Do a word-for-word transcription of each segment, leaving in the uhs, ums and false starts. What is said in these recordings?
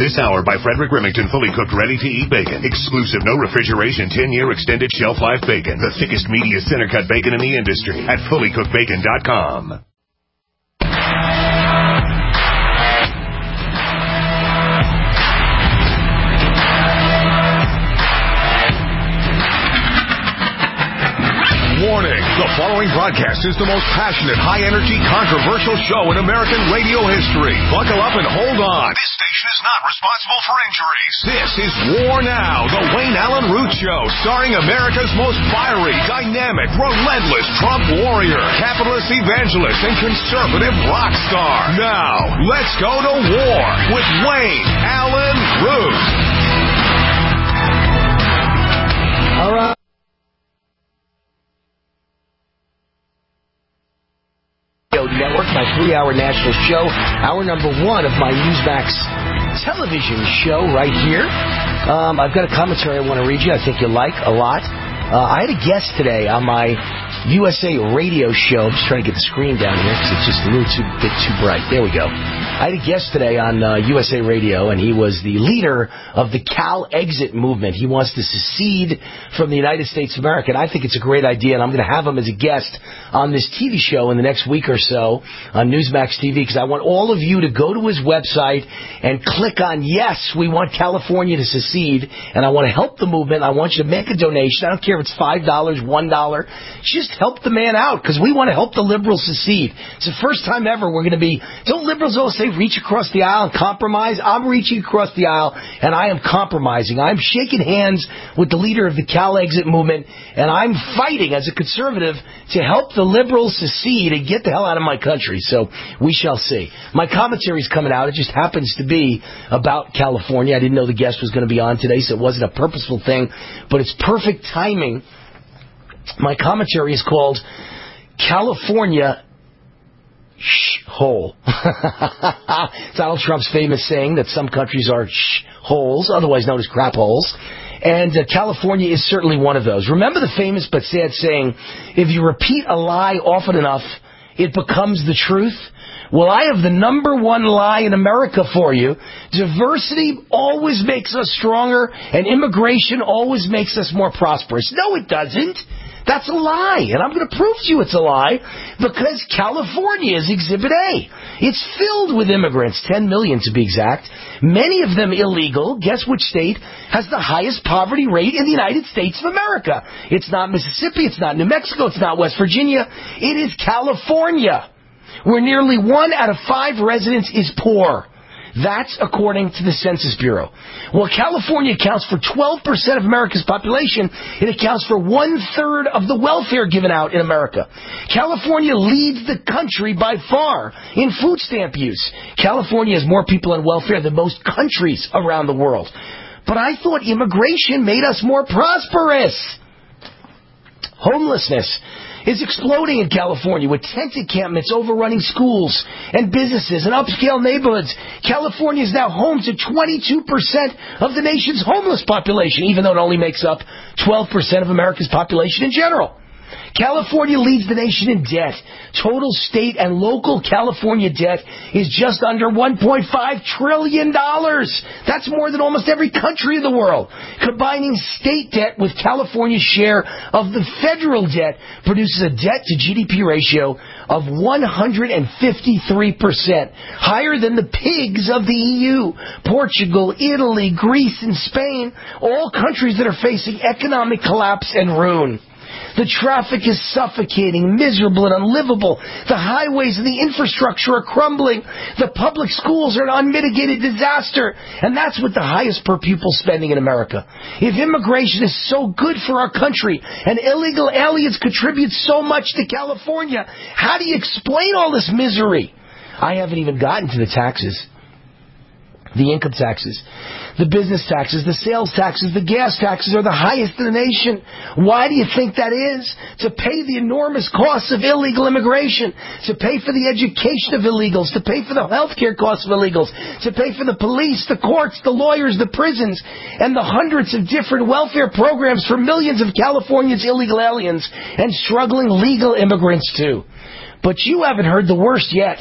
This hour by Frederick Remington, fully cooked, ready-to-eat bacon. Exclusive, no refrigeration, ten-year extended shelf life bacon. The thickest, meatiest, center-cut bacon in the industry at fully cooked bacon dot com. Warning, the following broadcast is the most passionate, high-energy, controversial show in American radio history. Buckle up and hold on. This station is not responsible for injuries. This is War Now, the Wayne Allen Root Show, starring America's most fiery, dynamic, relentless Trump warrior, capitalist evangelist, and conservative rock star. Now, let's go to war with Wayne Allen Root. All right. Network, my three-hour national show, hour number one of my Newsmax television show right here. Um, I've got a commentary I want to read you. I think you'll like a lot. Uh, I had a guest today on my U S A radio show. I'm just trying to get the screen down here because it's just a little too bit too bright. There we go. I had a guest today on uh, U S A Radio, and he was the leader of the Cal Exit movement. He wants to secede from the United States of America, and I think it's a great idea, and I'm going to have him as a guest on this T V show in the next week or so on Newsmax T V, because I want all of you to go to his website and click on, yes, we want California to secede, and I want to help the movement. I want you to make a donation. I don't care if it's five dollars, one dollar. Just help the man out, because we want to help the liberals secede. It's the first time ever we're going to be, don't liberals always say reach across the aisle and compromise? I'm reaching across the aisle, and I am compromising. I'm shaking hands with the leader of the Cal Exit movement, and I'm fighting as a conservative to help the liberals secede and get the hell out of my country. So we shall see. My commentary's coming out. It just happens to be about California. I didn't know the guest was going to be on today, so it wasn't a purposeful thing, but it's perfect timing. My commentary is called California Sh-hole. Donald Trump's famous saying that some countries are sh-holes, otherwise known as crap holes. And uh, California is certainly one of those. Remember the famous but sad saying, if you repeat a lie often enough, it becomes the truth? Well, I have the number one lie in America for you. Diversity always makes us stronger, and immigration always makes us more prosperous. No, it doesn't. That's a lie, and I'm going to prove to you it's a lie, because California is Exhibit A. It's filled with immigrants, ten million to be exact, many of them illegal. Guess which state has the highest poverty rate in the United States of America? It's not Mississippi, it's not New Mexico, it's not West Virginia. It is California, where nearly one out of five residents is poor. That's according to the Census Bureau. Well, California accounts for twelve percent of America's population. It accounts for one-third of the welfare given out in America. California leads the country by far in food stamp use. California has more people on welfare than most countries around the world. But I thought immigration made us more prosperous. Homelessness is exploding in California, with tent encampments overrunning schools and businesses and upscale neighborhoods. California is now home to twenty-two percent of the nation's homeless population, even though it only makes up twelve percent of America's population in general. California leads the nation in debt. Total state and local California debt is just under one point five trillion dollars. That's more than almost every country in the world. Combining state debt with California's share of the federal debt produces a debt-to-G D P ratio of one hundred fifty-three percent, higher than the pigs of the E U, Portugal, Italy, Greece, and Spain, all countries that are facing economic collapse and ruin. The traffic is suffocating, miserable, and unlivable. The highways and the infrastructure are crumbling. The public schools are an unmitigated disaster. And that's with the highest per pupil spending in America. If immigration is so good for our country and illegal aliens contribute so much to California, how do you explain all this misery? I haven't even gotten to the taxes. The income taxes, the business taxes, the sales taxes, the gas taxes are the highest in the nation. Why do you think that is? To pay the enormous costs of illegal immigration, to pay for the education of illegals, to pay for the health care costs of illegals, to pay for the police, the courts, the lawyers, the prisons, and the hundreds of different welfare programs for millions of California's illegal aliens and struggling legal immigrants too. But you haven't heard the worst yet.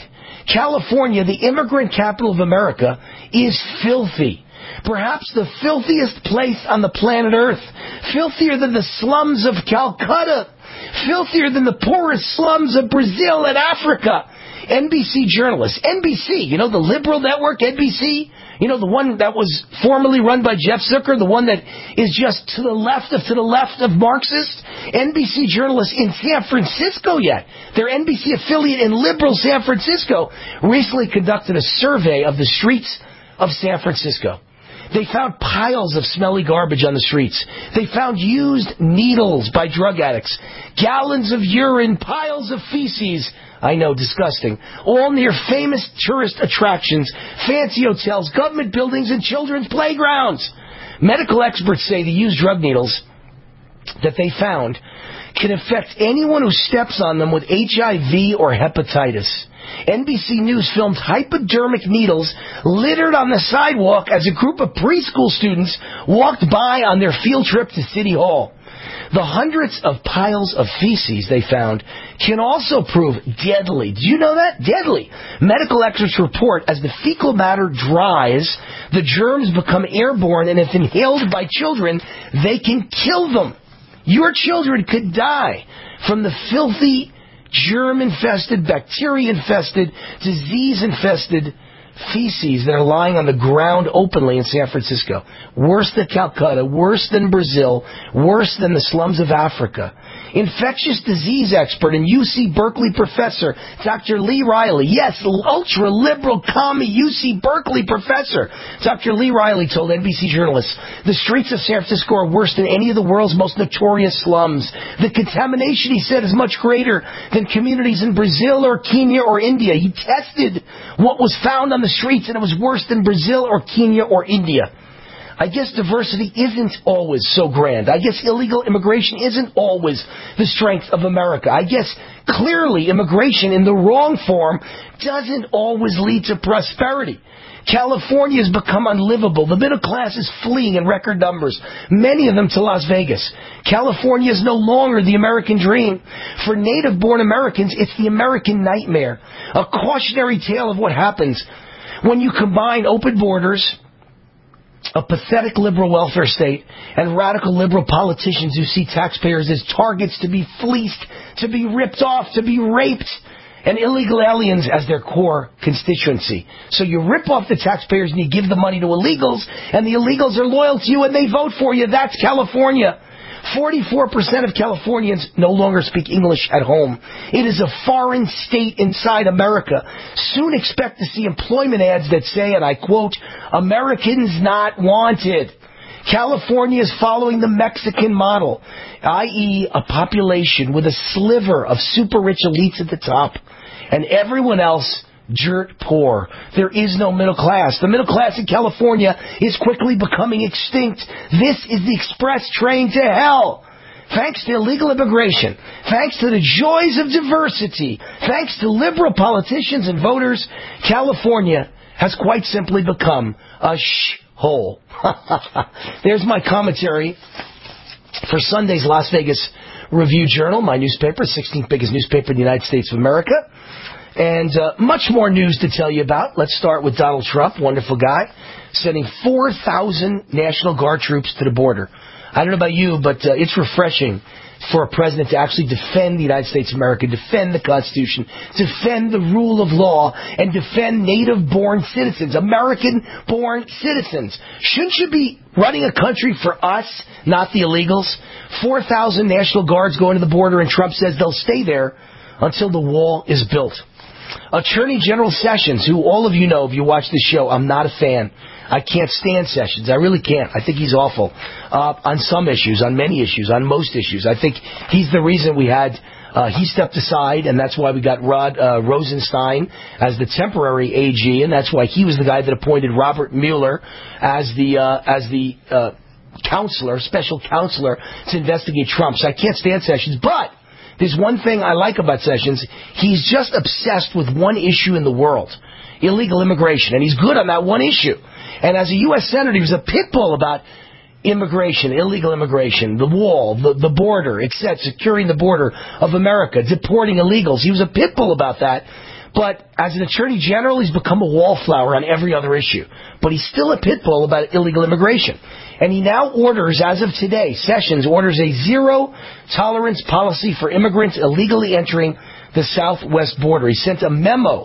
California, the immigrant capital of America, is filthy. Perhaps the filthiest place on the planet Earth. Filthier than the slums of Calcutta. Filthier than the poorest slums of Brazil and Africa. N B C journalists, N B C, you know, the liberal network, N B C, you know, the one that was formerly run by Jeff Zucker, the one that is just to the left of to the left of Marxist. N B C journalists in San Francisco yet, their N B C affiliate in liberal San Francisco, recently conducted a survey of the streets of San Francisco. They found piles of smelly garbage on the streets. They found used needles by drug addicts, gallons of urine, piles of feces. I know, disgusting. All near famous tourist attractions, fancy hotels, government buildings, and children's playgrounds. Medical experts say the used drug needles that they found can affect anyone who steps on them with H I V or hepatitis. N B C News filmed hypodermic needles littered on the sidewalk as a group of preschool students walked by on their field trip to City Hall. The hundreds of piles of feces they found can also prove deadly. Do you know that? Deadly. Medical experts report as the fecal matter dries, the germs become airborne, and if inhaled by children, they can kill them. Your children could die from the filthy, germ-infested, bacteria-infested, disease-infested feces that are lying on the ground openly in San Francisco. Worse than Calcutta, worse than Brazil, worse than the slums of Africa. Infectious disease expert and U C Berkeley professor, Doctor Lee Riley, yes, ultra-liberal commie U C Berkeley professor, Doctor Lee Riley told N B C journalists, the streets of San Francisco are worse than any of the world's most notorious slums. The contamination, he said, is much greater than communities in Brazil or Kenya or India. He tested what was found on the streets, and it was worse than Brazil or Kenya or India. I guess diversity isn't always so grand. I guess illegal immigration isn't always the strength of America. I guess clearly immigration in the wrong form doesn't always lead to prosperity. California has become unlivable. The middle class is fleeing in record numbers, many of them to Las Vegas. California is no longer the American dream. For native-born Americans, it's the American nightmare. A cautionary tale of what happens when you combine open borders, a pathetic liberal welfare state, and radical liberal politicians who see taxpayers as targets to be fleeced, to be ripped off, to be raped, and illegal aliens as their core constituency. So you rip off the taxpayers and you give the money to illegals, and the illegals are loyal to you and they vote for you. That's California. forty-four percent of Californians no longer speak English at home. It is a foreign state inside America. Soon expect to see employment ads that say, and I quote, Americans not wanted. California is following the Mexican model, that is a population with a sliver of super rich elites at the top, and everyone else dirt poor. There is no middle class. The middle class in California is quickly becoming extinct. This is the express train to hell. Thanks to illegal immigration, thanks to the joys of diversity, thanks to liberal politicians and voters, California has quite simply become a sh-hole. There's my commentary for Sunday's Las Vegas Review-Journal, my newspaper, sixteenth biggest newspaper in the United States of America. And uh, much more news to tell you about. Let's start with Donald Trump, wonderful guy, sending four thousand National Guard troops to the border. I don't know about you, but uh, it's refreshing for a president to actually defend the United States of America, defend the Constitution, defend the rule of law, and defend native-born citizens, American-born citizens. Shouldn't you be running a country for us, not the illegals? four thousand National Guards going to the border, and Trump says they'll stay there until the wall is built. Attorney General Sessions, who all of you know if you watch this show, I'm not a fan. I can't stand Sessions. I really can't. I think he's awful uh, on some issues, on many issues, on most issues. I think he's the reason we had, uh, he stepped aside, and that's why we got Rod uh, Rosenstein as the temporary A G, and that's why he was the guy that appointed Robert Mueller as the, uh, as the uh, counselor, special counselor to investigate Trump. So I can't stand Sessions, but there's one thing I like about Sessions. He's just obsessed with one issue in the world, illegal immigration, and he's good on that one issue. And as a U S Senator, he was a pit bull about immigration, illegal immigration, the wall, the, the border, et cetera, securing the border of America, deporting illegals. He was a pit bull about that. But as an attorney general, he's become a wallflower on every other issue. But he's still a pit bull about illegal immigration. And he now orders, as of today, Sessions orders a zero-tolerance policy for immigrants illegally entering the southwest border. He sent a memo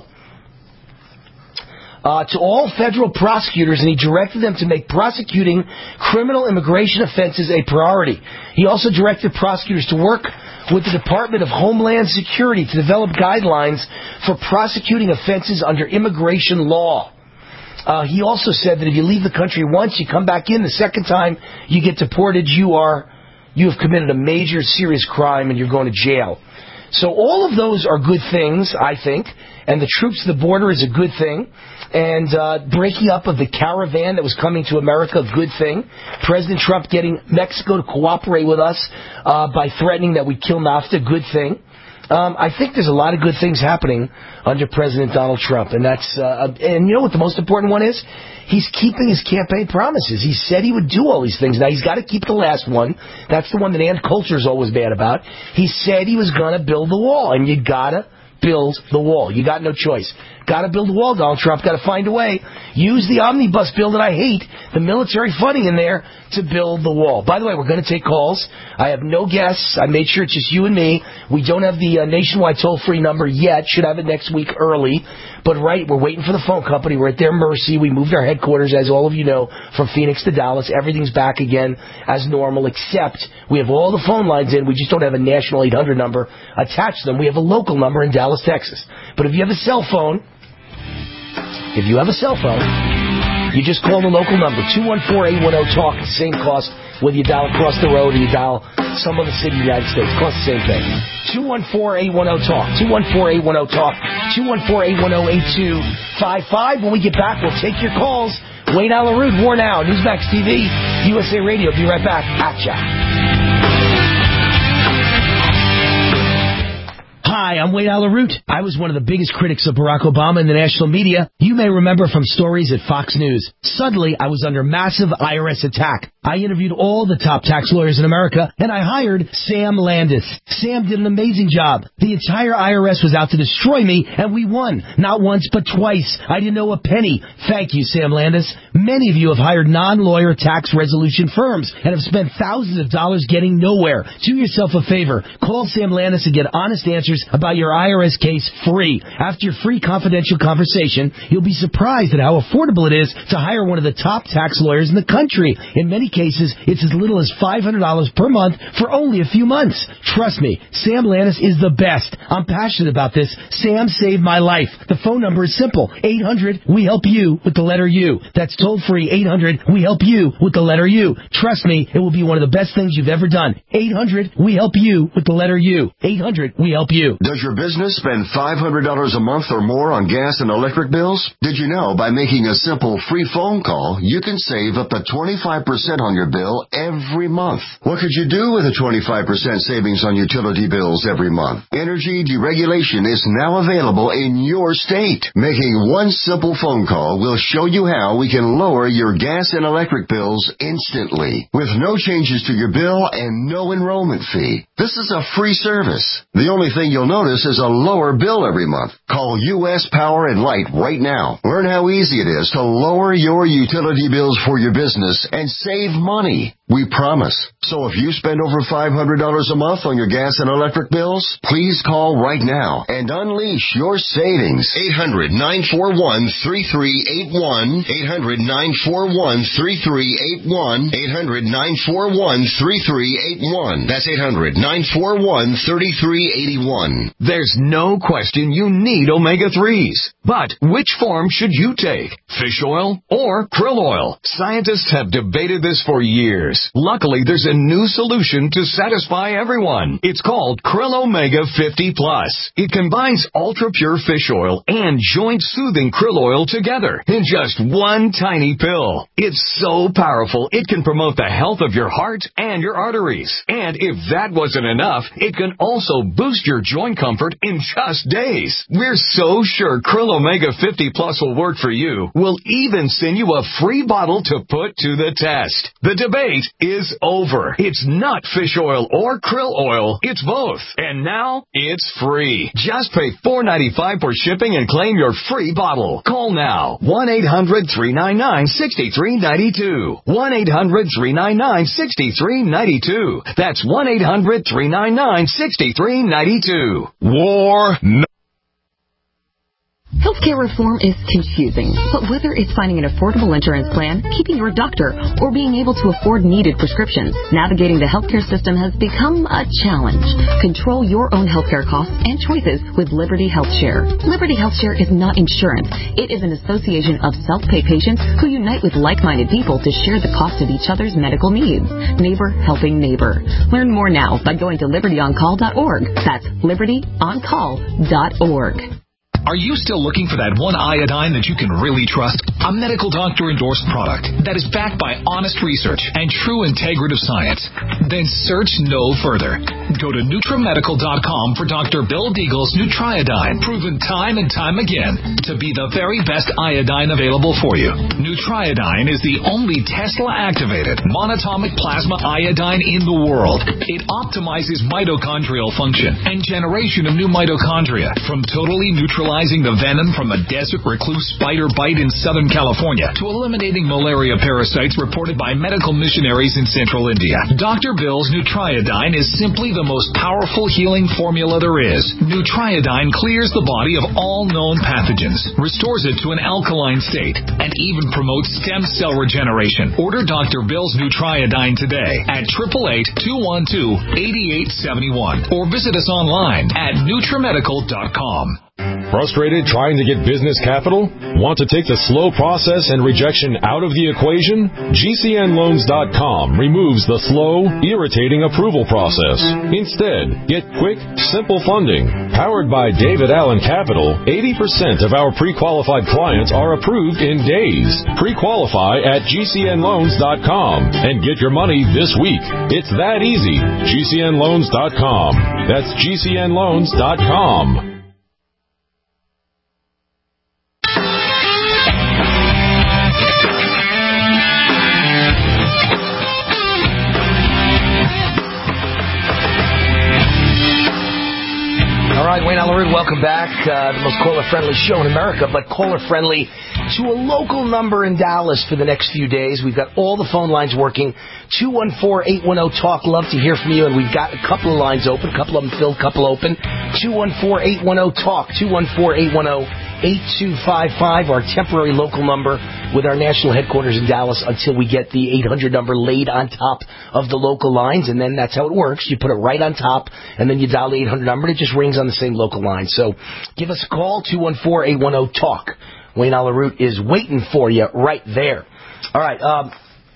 Uh, to all federal prosecutors, and he directed them to make prosecuting criminal immigration offenses a priority. He also directed prosecutors to work with the Department of Homeland Security to develop guidelines for prosecuting offenses under immigration law. Uh, he also said that if you leave the country once, you come back in, the second time you get deported, you are you have committed a major serious crime and you're going to jail. So all of those are good things, I think, and the troops at the border is a good thing. And uh, breaking up of the caravan that was coming to America, a good thing. President Trump getting Mexico to cooperate with us uh, by threatening that we kill NAFTA, good thing. Um, I think there's a lot of good things happening under President Donald Trump, and that's uh, and you know what the most important one is? He's keeping his campaign promises. He said he would do all these things. Now, he's got to keep the last one. That's the one that Ann Coulter's always bad about. He said he was going to build the wall, and you got to build the wall. You got no choice. Got to build a wall, Donald Trump. Got to find a way. Use the omnibus bill that I hate, the military funding in there, to build the wall. By the way, we're going to take calls. I have no guests. I made sure it's just you and me. We don't have the uh, nationwide toll-free number yet. Should have it next week early. But right, we're waiting for the phone company. We're at their mercy. We moved our headquarters, as all of you know, from Phoenix to Dallas. Everything's back again as normal, except we have all the phone lines in. We just don't have a national eight hundred number attached to them. We have a local number in Dallas, Texas. But if you have a cell phone, if you have a cell phone, you just call the local number, two one four, eight one zero, talk, same cost, whether you dial across the road or you dial some other city in the United States. Cost the same thing. two one four, eight one zero, talk, two one four, eight one zero, talk, two one four, eight one zero, eight two five five. When we get back, we'll take your calls. Wayne Allyn Root, War Now, Newsmax T V, U S A Radio. Be right back. At ya. Hi, I'm Wayne Allyn Root. I was one of the biggest critics of Barack Obama in the national media. You may remember from stories at Fox News. Suddenly, I was under massive I R S attack. I interviewed all the top tax lawyers in America, and I hired Sam Landis. Sam did an amazing job. The entire I R S was out to destroy me, and we won. Not once, but twice. I didn't owe a penny. Thank you, Sam Landis. Many of you have hired non-lawyer tax resolution firms and have spent thousands of dollars getting nowhere. Do yourself a favor. Call Sam Landis and get honest answers about your I R S case free. After your free confidential conversation, you'll be surprised at how affordable it is to hire one of the top tax lawyers in the country. In many cases, it's as little as five hundred dollars per month for only a few months. Trust me, Sam Landis is the best. I'm passionate about this. Sam saved my life. The phone number is simple. eight hundred, we help you with the letter U. That's toll free. eight hundred, we help you with the letter U. Trust me, it will be one of the best things you've ever done. eight hundred, we help you with the letter U. eight hundred, we help you. Does your business spend five hundred dollars a month or more on gas and electric bills? Did you know by making a simple free phone call, you can save up to twenty-five percent on your bill every month? What could you do with a twenty-five percent savings on utility bills every month? Energy deregulation is now available in your state. Making one simple phone call will show you how we can lower your gas and electric bills instantly with no changes to your bill and no enrollment fee. This is a free service. The only thing you'll notice is a lower bill every month. Call U S Power and Light right now. Learn how easy it is to lower your utility bills for your business and save money. We promise. So if you spend over five hundred dollars a month on your gas and electric bills, please call right now and unleash your savings. eight hundred, nine four one, three three eight one. eight hundred, nine four one, three three eight one. eight hundred, nine four one, three three eight one. That's eight hundred, nine four one, three three eight one. There's no question you need omega threes. But which form should you take? Fish oil or krill oil? Scientists have debated this for years. Luckily, there's a new solution to satisfy everyone. It's called Krill Omega fifty plus. It combines ultra-pure fish oil and joint-soothing krill oil together in just one tiny pill. It's so powerful, it can promote the health of your heart and your arteries. And if that wasn't enough, it can also boost your joint comfort in just days. We're so sure Krill Omega fifty plus will work for you. We'll even send you a free bottle to put to the test. The debate is over. It's not fish oil or krill oil. It's both. And now it's free. Just pay four dollars and ninety-five cents for shipping and claim your free bottle. Call now. one eight hundred three nine nine six three nine two. one eight hundred three nine nine six three nine two. That's one eight hundred three nine nine six three nine two. War no. Healthcare reform is confusing, but whether it's finding an affordable insurance plan, keeping your doctor, or being able to afford needed prescriptions, navigating the healthcare system has become a challenge. Control your own healthcare costs and choices with Liberty HealthShare. Liberty HealthShare is not insurance. It is an association of self-pay patients who unite with like-minded people to share the cost of each other's medical needs. Neighbor helping neighbor. Learn more now by going to liberty on call dot org. That's liberty on call dot org. Are you still looking for that one iodine that you can really trust? A medical doctor endorsed product that is backed by honest research and true integrative science? Then search no further. Go to Nutramedical dot com for Doctor Bill Deagle's Nutriodine, proven time and time again to be the very best iodine available for you. Nutriodine is the only Tesla-activated monatomic plasma iodine in the world. It optimizes mitochondrial function and generation of new mitochondria from totally neutralizing the venom from a desert recluse spider bite in Southern California to eliminating malaria parasites reported by medical missionaries in central India. Doctor Bill's Nutriodine is simply the most powerful healing formula there is. Nutriodine clears the body of all known pathogens, restores it to an alkaline state, and even promotes stem cell regeneration. Order Doctor Bill's Nutriodine today at eight eight eight, two one two, eight eight seven one or visit us online at Nutramedical dot com. Frustrated trying to get business capital? Want to take the slow process and rejection out of the equation? G C N loans dot com removes the slow, irritating approval process. Instead, get quick, simple funding. Powered by David Allen Capital, eighty percent of our pre-qualified clients are approved in days. Pre-qualify at G C N loans dot com and get your money this week. It's that easy. G C N loans dot com. That's G C N loans dot com. All right, Wayne Allyn Root, welcome back. Uh, the most caller-friendly show in America, but caller-friendly to a local number in Dallas for the next few days. We've got all the phone lines working. two one four, eight one zero, talk. Love to hear from you, and we've got a couple of lines open, a couple of them filled, a couple open. two one four, eight one zero, talk. two one four, eight one zero, eight two five five, our temporary local number with our national headquarters in Dallas until we get the eight hundred number laid on top of the local lines, and then that's how it works. You put it right on top, and then you dial the eight hundred number, and it just rings on the same local line. So give us a call, two one four, eight one zero, talk. Wayne Allyn Root is waiting for you right there. All right, um,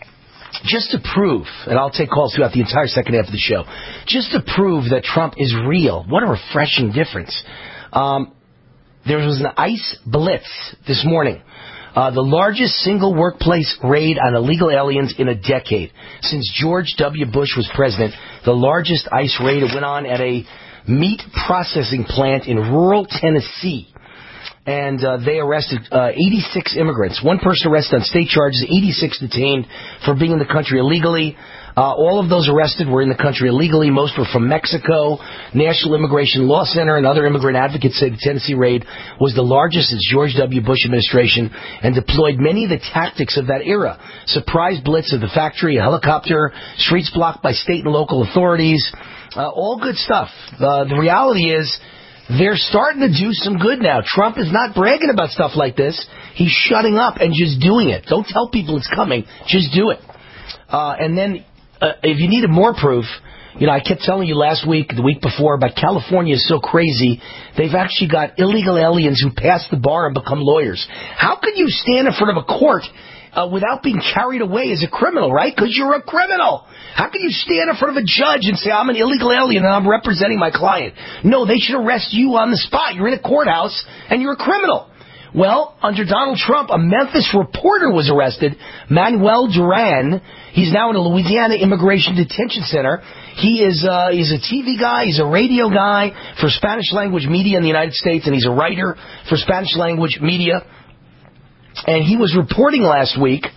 just to prove, and I'll take calls throughout the entire second half of the show, just to prove that Trump is real, what a refreshing difference. Um, there was an ICE blitz this morning. Uh, the largest single workplace raid on illegal aliens in a decade. Since George W. Bush was president, the largest ICE raid went on at a meat processing plant in rural Tennessee. And uh, they arrested uh, eighty-six immigrants. One person arrested on state charges, eighty-six detained for being in the country illegally. Uh, all of those arrested were in the country illegally. Most were from Mexico. National Immigration Law Center and other immigrant advocates say the Tennessee raid was the largest since George W. Bush administration and deployed many of the tactics of that era. Surprise blitz of the factory, a helicopter, streets blocked by state and local authorities. Uh, all good stuff. Uh, the reality is, they're starting to do some good now. Trump is not bragging about stuff like this. He's shutting up and just doing it. Don't tell people it's coming. Just do it. Uh, and then, uh, if you needed more proof, you know, I kept telling you last week, the week before, about California is so crazy, they've actually got illegal aliens who pass the bar and become lawyers. How can you stand in front of a court Uh, without being carried away as a criminal, right? Because you're a criminal. How can you stand in front of a judge and say, I'm an illegal alien and I'm representing my client? No, they should arrest you on the spot. You're in a courthouse and you're a criminal. Well, under Donald Trump, a Memphis reporter was arrested, Manuel Duran. He's now in a Louisiana Immigration Detention Center. He is uh, he's a T V guy, he's a radio guy for Spanish language media in the United States, and he's a writer for Spanish language media. And he was reporting last week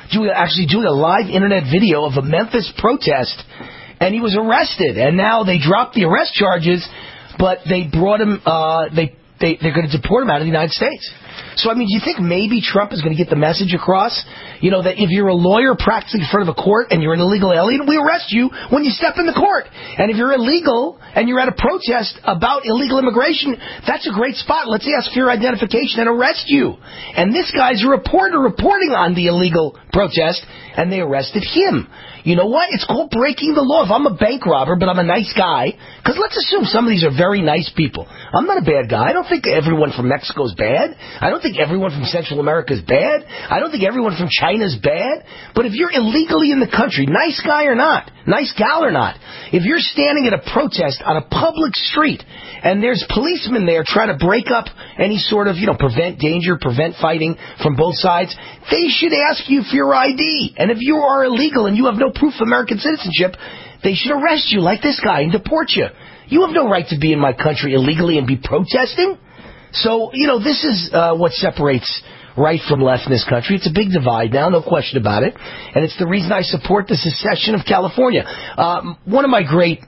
doing, actually doing a live internet video of a Memphis protest, and he was arrested. And now they dropped the arrest charges, but they brought him, uh, they, they, they're going to deport him out of the United States. So, I mean, do you think maybe Trump is going to get the message across? You know, that if you're a lawyer practicing in front of a court and you're an illegal alien, we arrest you when you step in the court. And if you're illegal and you're at a protest about illegal immigration, that's a great spot. Let's ask for your identification and arrest you. And this guy's a reporter reporting on the illegal protest, and they arrested him. You know what? It's called breaking the law. If I'm a bank robber, but I'm a nice guy, because let's assume some of these are very nice people. I'm not a bad guy. I don't think everyone from Mexico is bad. I don't think everyone from Central America is bad. I don't think everyone from China is bad. But if you're illegally in the country, nice guy or not, nice gal or not, if you're standing at a protest on a public street and there's policemen there trying to break up any sort of, you know, prevent danger, prevent fighting from both sides, they should ask you for your I D. And if you are illegal and you have no proof of American citizenship, they should arrest you like this guy and deport you. You have no right to be in my country illegally and be protesting. So, you know, this is uh, what separates right from left in this country. It's a big divide now, no question about it. And it's the reason I support the secession of California. Um, one of my great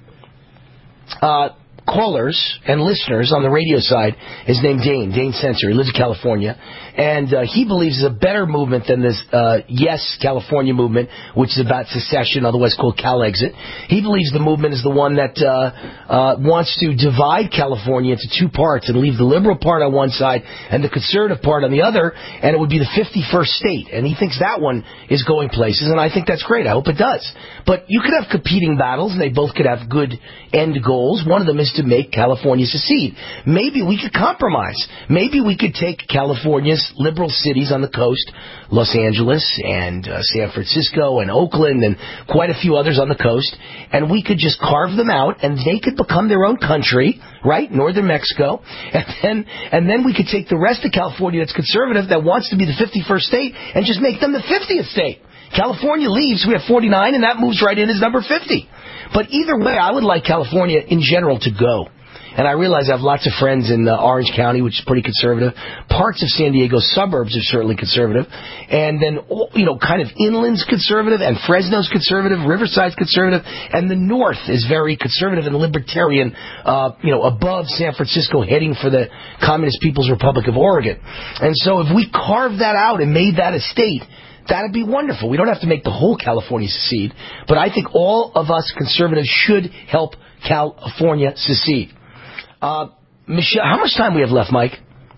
uh, callers and listeners on the radio side is named Dane, Dane Sensor. He lives in California. And uh, he believes it's a better movement than this uh, Yes California movement, which is about secession, otherwise called CalExit. He believes the movement is the one that uh, uh, wants to divide California into two parts and leave the liberal part on one side and the conservative part on the other, and it would be the fifty-first state. And he thinks that one is going places, and I think that's great. I hope it does. But you could have competing battles, and they both could have good end goals. One of them is to make California secede. Maybe we could compromise. Maybe we could take California's liberal cities on the coast, Los Angeles and uh, San Francisco and Oakland and quite a few others on the coast, and we could just carve them out and they could become their own country, right, northern Mexico, and then and then we could take the rest of California that's conservative, that wants to be the fifty-first state, and just make them the fiftieth state. California leaves, we have forty-nine, and that moves right in as number fifty. But either way, I would like California in general to go. And I realize I have lots of friends in uh, Orange County, which is pretty conservative. Parts of San Diego suburbs are certainly conservative. And then, you know, kind of inland's conservative, and Fresno's conservative, Riverside's conservative, and the north is very conservative and libertarian, uh, you know, above San Francisco, heading for the Communist People's Republic of Oregon. And so if we carved that out and made that a state, that'd be wonderful. We don't have to make the whole California secede, but I think all of us conservatives should help California secede. Uh, Michelle, how much time we have left, Mike?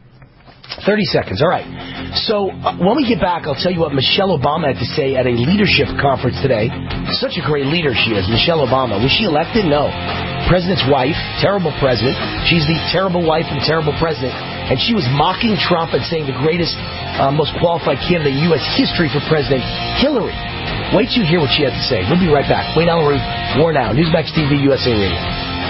thirty seconds. All right. So uh, when we get back, I'll tell you what Michelle Obama had to say at a leadership conference today. Such a great leader she is, Michelle Obama. Was she elected? No. President's wife, terrible president. She's the terrible wife and terrible president. And she was mocking Trump and saying the greatest, uh, most qualified candidate in U S history for President, Hillary. Wait till you hear what she had to say. We'll be right back. Wayne Allyn Root, War Now, Newsmax T V, U S A Radio.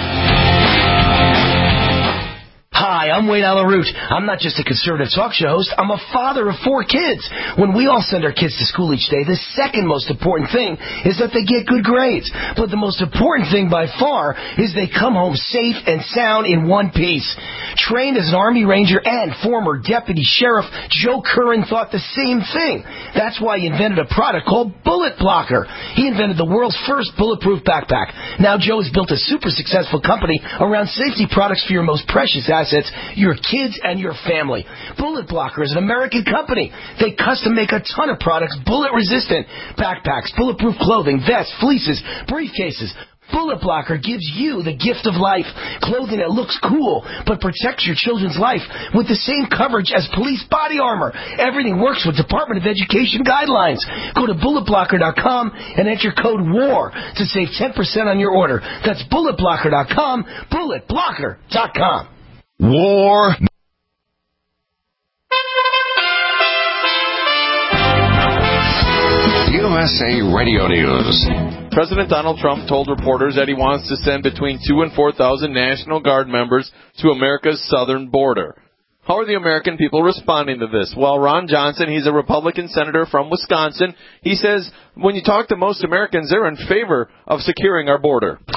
Hi, I'm Wayne Allyn Root. I'm not just a conservative talk show host. I'm a father of four kids. When we all send our kids to school each day, the second most important thing is that they get good grades. But the most important thing by far is they come home safe and sound in one piece. Trained as an Army Ranger and former Deputy Sheriff, Joe Curran thought the same thing. That's why he invented a product called Bullet Blocker. He invented the world's first bulletproof backpack. Now Joe has built a super successful company around safety products for your most precious assets, your kids and your family. Bullet Blocker is an American company. They custom make a ton of products, bullet resistant backpacks, bulletproof clothing, vests, fleeces, briefcases. Bullet Blocker gives you the gift of life. Clothing that looks cool, but protects your children's life with the same coverage as police body armor. Everything works with Department of Education guidelines. Go to bullet blocker dot com and enter code WAR to save ten percent on your order. That's bullet blocker dot com, bullet blocker dot com. War. U S A Radio News. President Donald Trump told reporters that he wants to send between two and four thousand National Guard members to America's southern border. How are the American people responding to this? Well, Ron Johnson, he's a Republican senator from Wisconsin. He says when you talk to most Americans, they're in favor of securing our border.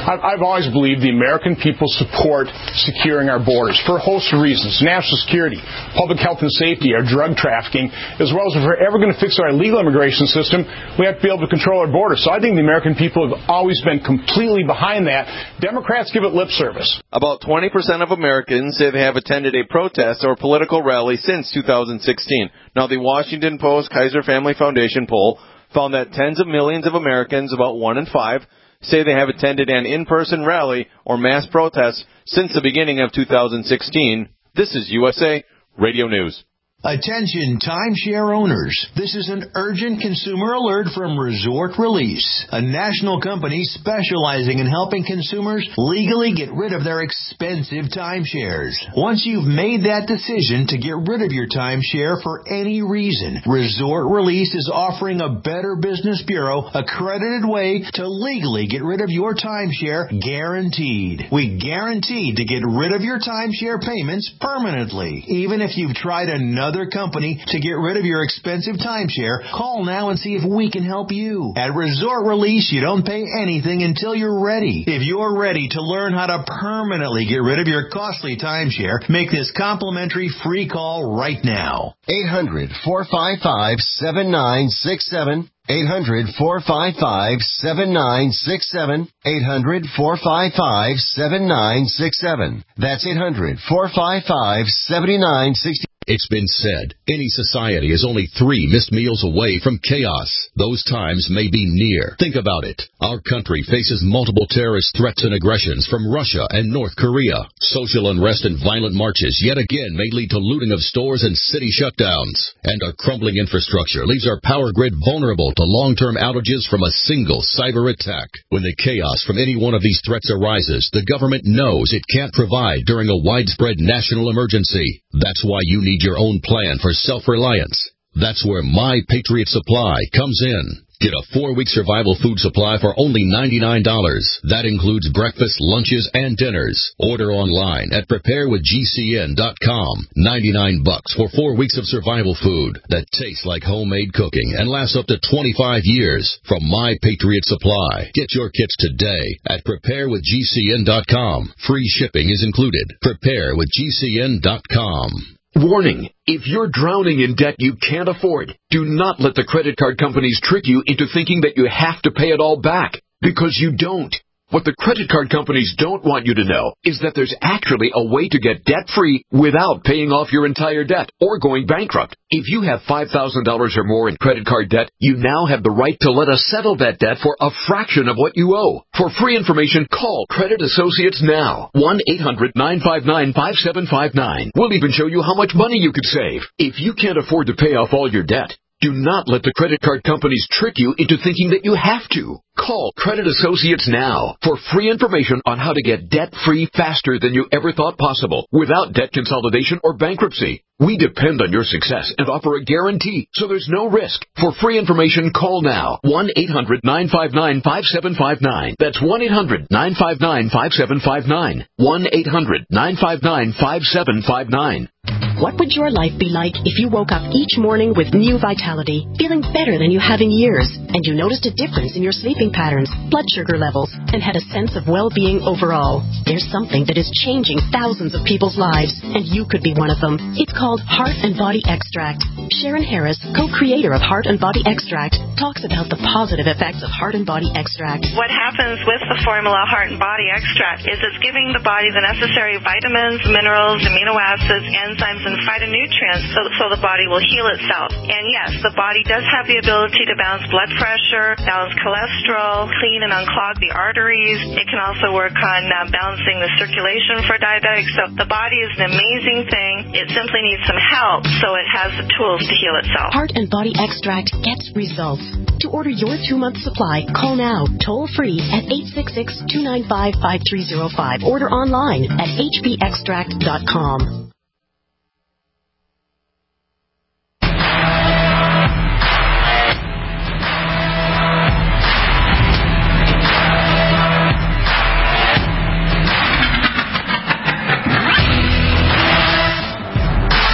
I've always believed the American people support securing our borders for a host of reasons. National security, public health and safety, our drug trafficking, as well as if we're ever going to fix our illegal immigration system, we have to be able to control our borders. So I think the American people have always been completely behind that. Democrats give it lip service. About twenty percent of Americans say they have attended a protest or political rally since two thousand sixteen. Now, the Washington Post Kaiser Family Foundation poll found that tens of millions of Americans, about one in five, say they have attended an in-person rally or mass protest since the beginning of two thousand sixteen. This is U S A Radio News. Attention timeshare owners. This is an urgent consumer alert from Resort Release, a national company specializing in helping consumers legally get rid of their expensive timeshares. Once you've made that decision to get rid of your timeshare for any reason, Resort Release is offering a Better Business Bureau accredited way to legally get rid of your timeshare, guaranteed. We guarantee to get rid of your timeshare payments permanently. Even if you've tried another Other company to get rid of your expensive timeshare, call now and see if we can help you. At Resort Release, you don't pay anything until you're ready. If you're ready to learn how to permanently get rid of your costly timeshare, make this complimentary free call right now. eight hundred, four five five, seven nine six seven. eight hundred, four five five, seven nine six seven. eight hundred, four five five, seven nine six seven. That's eight hundred, four five five, seven nine six seven. It's been said, any society is only three missed meals away from chaos. Those times may be near. Think about it. Our country faces multiple terrorist threats and aggressions from Russia and North Korea. Social unrest and violent marches yet again may lead to looting of stores and city shutdowns. And our crumbling infrastructure leaves our power grid vulnerable to long-term outages from a single cyber attack. When the chaos from any one of these threats arises, the government knows it can't provide during a widespread national emergency. That's why you need your own plan for self-reliance. That's where My Patriot Supply comes in. Get a four-week survival food supply for only ninety-nine dollars. That includes breakfast, lunches, and dinners. Order online at prepare with G C N dot com. ninety-nine bucks for four weeks of survival food that tastes like homemade cooking and lasts up to twenty-five years from My Patriot Supply. Get your kits today at prepare with G C N dot com. Free shipping is included. prepare with G C N dot com. Warning, if you're drowning in debt you can't afford, do not let the credit card companies trick you into thinking that you have to pay it all back, because you don't. What the credit card companies don't want you to know is that there's actually a way to get debt-free without paying off your entire debt or going bankrupt. If you have five thousand dollars or more in credit card debt, you now have the right to let us settle that debt for a fraction of what you owe. For free information, call Credit Associates now. one eight hundred, nine five nine, five seven five nine. We'll even show you how much money you could save. If you can't afford to pay off all your debt, do not let the credit card companies trick you into thinking that you have to. Call Credit Associates now for free information on how to get debt-free faster than you ever thought possible without debt consolidation or bankruptcy. We depend on your success and offer a guarantee, so there's no risk. For free information, call now. one eight hundred, nine five nine, five seven five nine. That's one eight hundred, nine five nine, five seven five nine. one eight hundred, nine five nine, five seven five nine. What would your life be like if you woke up each morning with new vitality, feeling better than you have in years, and you noticed a difference in your sleeping patterns, blood sugar levels, and had a sense of well-being overall? There's something that is changing thousands of people's lives, and you could be one of them. It's called Heart and Body Extract. Sharon Harris, co-creator of Heart and Body Extract, talks about the positive effects of Heart and Body Extract. What happens with the formula Heart and Body Extract is it's giving the body the necessary vitamins, minerals, amino acids, enzymes, and phytonutrients so, so the body will heal itself. And yes, the body does have the ability to balance blood pressure, balance cholesterol, clean and unclog the arteries. It can also work on uh, balancing the circulation for diabetics. So the body is an amazing thing. It simply needs some help so it has the tools to heal itself. Heart and Body Extract gets results. To order your two-month supply, call now, toll-free at eight six six, two nine five, five three zero five. Order online at h b extract dot com.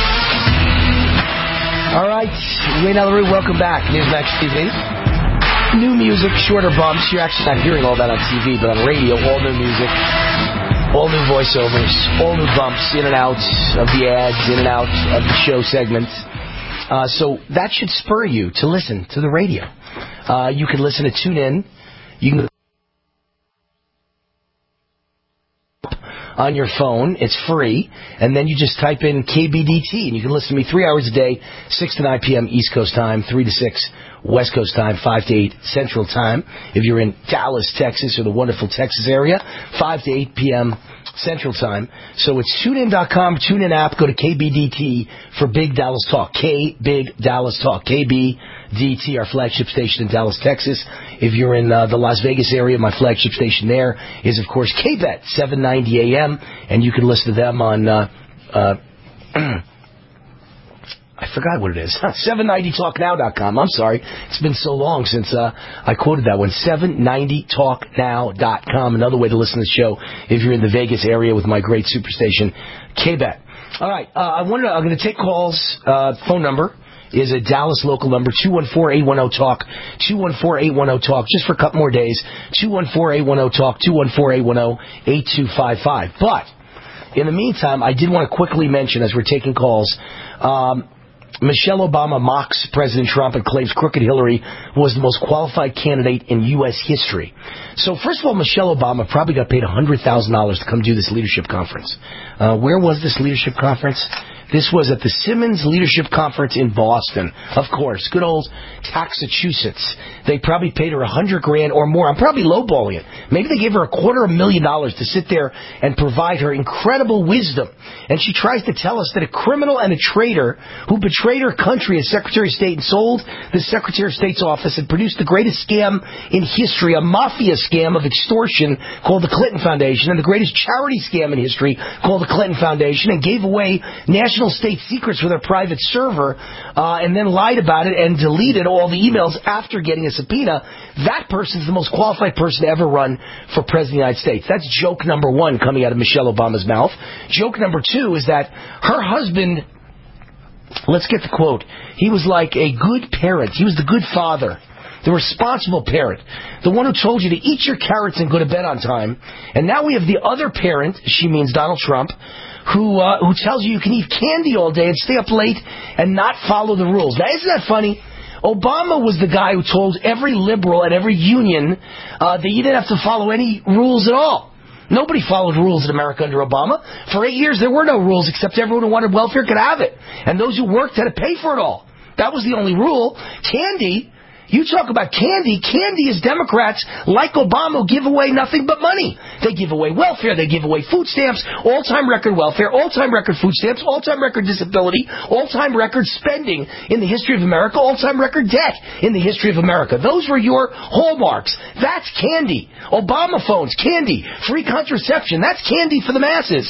All right, Wayne Ellery, welcome back. Newsmax T V. new music, shorter bumps. You're actually not hearing all that on T V, but on radio, all new music, all new voiceovers, all new bumps, in and out of the ads, in and out of the show segments. Uh, so that should spur you to listen to the radio. Uh, you can listen to TuneIn. You can on your phone. It's free. And then you just type in K B D T, and you can listen to me three hours a day, six to nine p.m. East Coast time, three to six West Coast time, five to eight Central time. If you're in Dallas, Texas, or the wonderful Texas area, five to eight p.m. Central time. So it's TuneIn dot com, TuneIn app, go to K B D T for Big Dallas Talk. K Big Dallas Talk. K B D T, our flagship station in Dallas, Texas. If you're in uh, the Las Vegas area, my flagship station there is, of course, K B E T, seven ninety a.m., and you can listen to them on, uh, uh, I forgot what it is, seven ninety talk now dot com. I'm sorry. It's been so long since uh, I quoted that one. seven ninety talk now dot com, another way to listen to the show if you're in the Vegas area with my great superstation, K B E T. All right, uh, I wanted to, I'm going to take calls. Uh, phone number is a Dallas local number, two one four, eight one zero, talk, two one four, eight one zero, talk, just for a couple more days, two one four, eight one zero, talk, two one four, eight one zero, eight two five five. But in the meantime, I did want to quickly mention, as we're taking calls, um, Michelle Obama mocks President Trump and claims crooked Hillary was the most qualified candidate in U S history. So first of all, Michelle Obama probably got paid one hundred thousand dollars to come do this leadership conference. Uh, where was this leadership conference? This was at the Simmons Leadership Conference in Boston. Of course, good old Taxachusetts. They probably paid her a hundred grand or more. I'm probably lowballing it. Maybe they gave her a quarter of a million dollars to sit there and provide her incredible wisdom. And she tries to tell us that a criminal and a traitor who betrayed her country as Secretary of State and sold the Secretary of State's office and produced the greatest scam in history, a mafia scam of extortion called the Clinton Foundation, and the greatest charity scam in history called the Clinton Foundation, and gave away national state secrets with her private server, uh, and then lied about it and deleted all the emails after getting a subpoena. That person's the most qualified person to ever run for President of the United States. That's joke number one coming out of Michelle Obama's mouth. Joke number two is that her husband, let's get the quote, he was like a good parent. He was the good father, the responsible parent, the one who told you to eat your carrots and go to bed on time. And now we have the other parent, she means Donald Trump, who uh, who tells you you can eat candy all day and stay up late and not follow the rules. Now, isn't that funny? Obama was the guy who told every liberal at every union uh, that you didn't have to follow any rules at all. Nobody followed rules in America under Obama. For eight years, there were no rules except everyone who wanted welfare could have it. And those who worked had to pay for it all. That was the only rule. Candy, you talk about candy. Candy is Democrats like Obama give away nothing but money. They give away welfare. They give away food stamps, all-time record welfare, all-time record food stamps, all-time record disability, all-time record spending in the history of America, all-time record debt in the history of America. Those were your hallmarks. That's candy. Obama phones, candy. Free contraception, that's candy for the masses.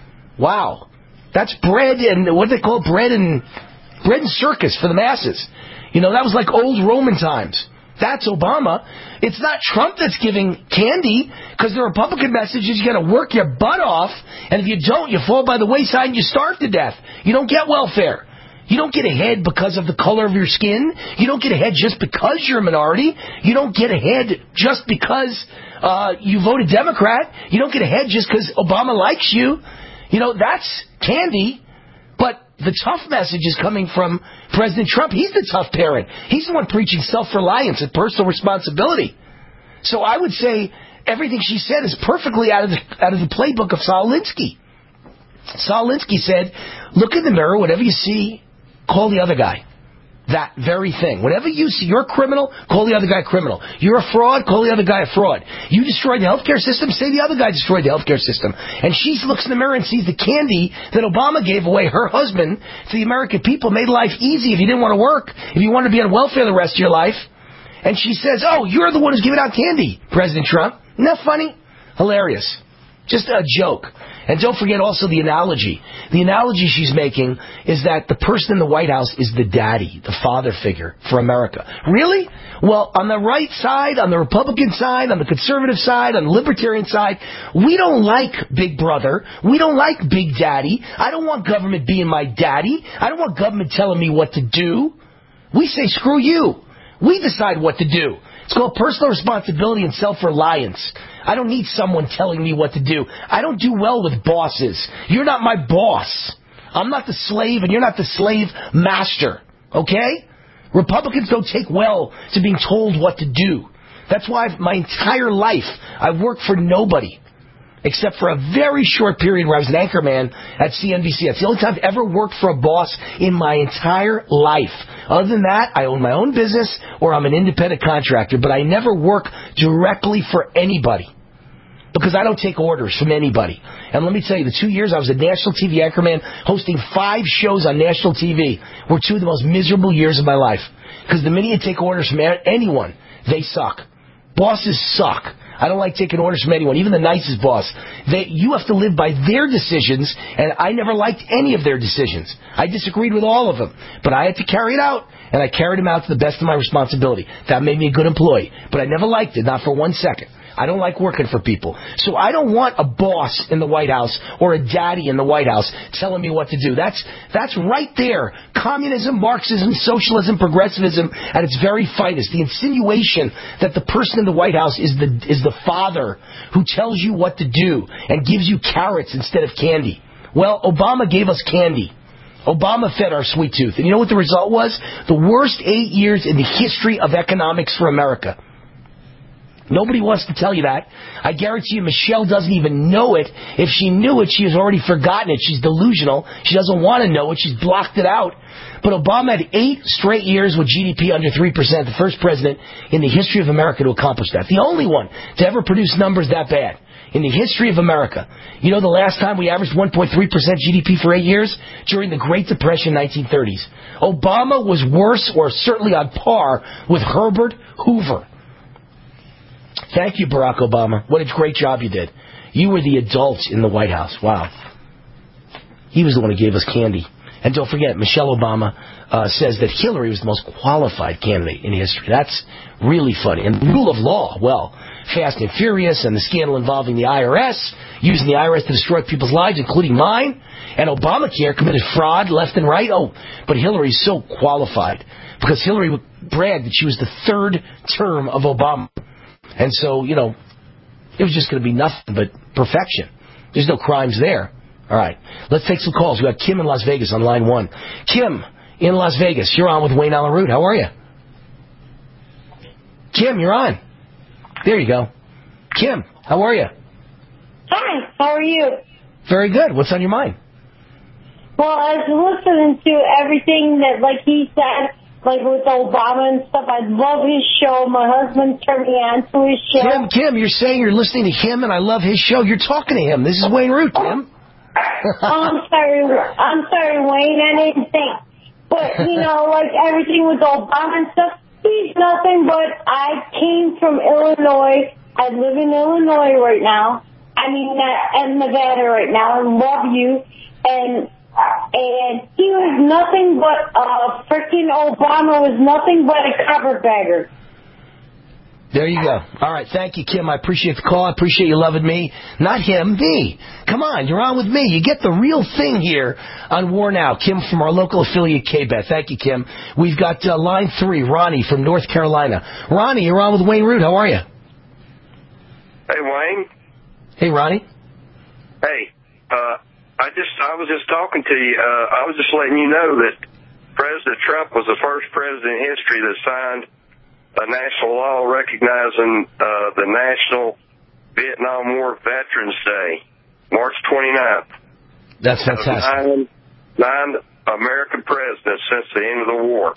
Wow. That's bread and, what do they call it? Bread and, bread and circus for the masses. You know, that was like old Roman times. That's Obama. It's not Trump that's giving candy, because the Republican message is you got to work your butt off, and if you don't, you fall by the wayside and you starve to death. You don't get welfare. You don't get ahead because of the color of your skin. You don't get ahead just because you're a minority. You don't get ahead just because uh, you voted Democrat. You don't get ahead just because Obama likes you. You know, that's candy. But the tough message is coming from President Trump. He's the tough parent. He's the one preaching self-reliance and personal responsibility. So I would say everything she said is perfectly out of the, out of the playbook of Saul Alinsky. Saul Alinsky said, look in the mirror, whatever you see, call the other guy. That very thing. Whenever you see you're a criminal, call the other guy criminal. You're a fraud, call the other guy a fraud. You destroyed the healthcare system, say the other guy destroyed the healthcare system. And she looks in the mirror and sees the candy that Obama gave away, her husband, to the American people, made life easy if you didn't want to work, if you wanted to be on welfare the rest of your life. And she says, oh, you're the one who's giving out candy, President Trump. Isn't that funny? Hilarious. Just a joke. And don't forget also the analogy. The analogy she's making is that the person in the White House is the daddy, the father figure for America. Really? Well, on the right side, on the Republican side, on the conservative side, on the libertarian side, we don't like Big Brother. We don't like Big Daddy. I don't want government being my daddy. I don't want government telling me what to do. We say, screw you. We decide what to do. It's called personal responsibility and self-reliance. I don't need someone telling me what to do. I don't do well with bosses. You're not my boss. I'm not the slave, and you're not the slave master. Okay? Republicans don't take well to being told what to do. That's why I've, my entire life I've worked for nobody, except for a very short period where I was an anchorman at C N B C. That's the only time I've ever worked for a boss in my entire life. Other than that, I own my own business or I'm an independent contractor, but I never work directly for anybody because I don't take orders from anybody. And let me tell you, the two years I was a national T V anchorman hosting five shows on national T V were two of the most miserable years of my life. Because the minute you take orders from anyone, they suck. Bosses suck. I don't like taking orders from anyone, even the nicest boss. They, you have to live by their decisions, and I never liked any of their decisions. I disagreed with all of them, but I had to carry it out, and I carried them out to the best of my responsibility. That made me a good employee, but I never liked it, not for one second. I don't like working for people. So I don't want a boss in the White House or a daddy in the White House telling me what to do. That's that's right there. Communism, Marxism, socialism, progressivism at its very finest. The insinuation that the person in the White House is the is the father who tells you what to do and gives you carrots instead of candy. Well, Obama gave us candy. Obama fed our sweet tooth. And you know what the result was? The worst eight years in the history of economics for America. Nobody wants to tell you that. I guarantee you Michelle doesn't even know it. If she knew it, she has already forgotten it. She's delusional. She doesn't want to know it. She's blocked it out. But Obama had eight straight years with G D P under three percent, the first president in the history of America to accomplish that. The only one to ever produce numbers that bad in the history of America. You know the last time we averaged one point three percent G D P for eight years? During the Great Depression, nineteen thirties. Obama was worse, or certainly on par, with Herbert Hoover. Thank you, Barack Obama. What a great job you did. You were the adult in the White House. Wow. He was the one who gave us candy. And don't forget, Michelle Obama uh, says that Hillary was the most qualified candidate in history. That's really funny. And rule of law, well, Fast and Furious and the scandal involving the I R S, using the I R S to destroy people's lives, including mine, and Obamacare committed fraud left and right. Oh, but Hillary's so qualified because Hillary would brag that she was the third term of Obama. And so, you know, it was just going to be nothing but perfection. There's no crimes there. All right. Let's take some calls. We got Kim in Las Vegas on line one. Kim in Las Vegas. You're on with Wayne Allen Root. How are you? Kim, you're on. There you go. Kim, how are you? Hi. How are you? Very good. What's on your mind? Well, I was listening to everything that, like he said, like with Obama and stuff. I love his show. My husband turned me on to his show. Kim, Kim, you're saying you're listening to him and I love his show. You're talking to him. This is Wayne Root, Kim. oh, I'm sorry. I'm sorry, Wayne. I didn't think. But, you know, like everything with Obama and stuff, he's nothing but I came from Illinois. I live in Illinois right now. I mean, and Nevada right now. I love you. And... And he was nothing but, uh, freaking Obama was nothing but a carpetbagger. There you go. All right, thank you, Kim. I appreciate the call. I appreciate you loving me. Not him, me. Come on, you're on with me. You get the real thing here on War Now. Kim from our local affiliate, K-Bet. Thank you, Kim. We've got uh, line three, Ronnie from North Carolina. Ronnie, you're on with Wayne Root. How are you? Hey, Wayne. Hey, Ronnie. Hey, uh... I just, I was just talking to you. Uh, I was just letting you know that President Trump was the first president in history that signed a national law recognizing uh, the National Vietnam War Veterans Day, March twenty-ninth. That's fantastic. Nine, nine American presidents since the end of the war.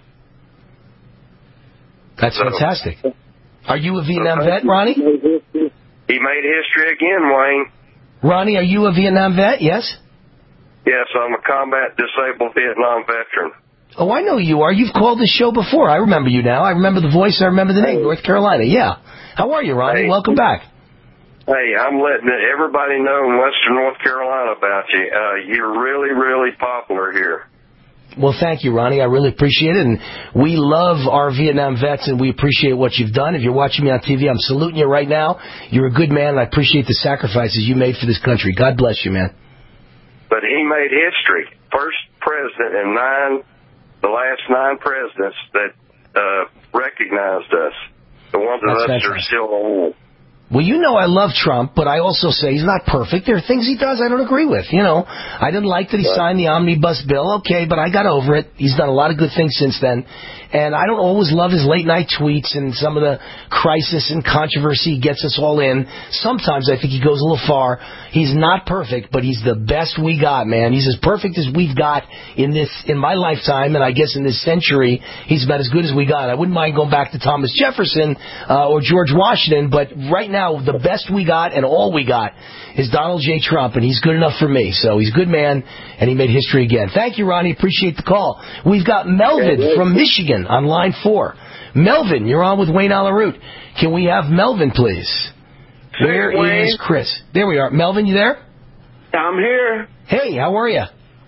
That's so, fantastic. Are you a Vietnam vet, Ronnie? He made history again, Wayne. Ronnie, are you a Vietnam vet? Yes? Yes, I'm a combat disabled Vietnam veteran. Oh, I know you are. You've called this show before. I remember you now. I remember the voice. I remember the name. North Carolina. Yeah. How are you, Ronnie? Hey. Welcome back. Hey, I'm letting everybody know in Western North Carolina about you. Uh, you're really, really popular here. Well, thank you, Ronnie. I really appreciate it. And we love our Vietnam vets, and we appreciate what you've done. If you're watching me on T V, I'm saluting you right now. You're a good man, and I appreciate the sacrifices you made for this country. God bless you, man. But he made history. First president in nine, the last nine presidents that uh, recognized us. The ones of us that are still old. Well, you know I love Trump, but I also say he's not perfect. There are things he does I don't agree with. You know, I didn't like that he right. signed the omnibus bill. Okay, but I got over it. He's done a lot of good things since then. And I don't always love his late-night tweets and some of the crisis and controversy he gets us all in. Sometimes I think he goes a little far. He's not perfect, but he's the best we got, man. He's as perfect as we've got in this in my lifetime, and I guess in this century, he's about as good as we got. I wouldn't mind going back to Thomas Jefferson uh, or George Washington, but right now, the best we got and all we got is Donald J. Trump, and he's good enough for me. So he's a good man, and he made history again. Thank you, Ronnie. Appreciate the call. We've got Melvin from Michigan on line four. Melvin, you're on with Wayne Alaroot. Can we have Melvin, please? Hey, Where Wayne. is Chris? There we are. Melvin, you there? I'm here. Hey, how are you?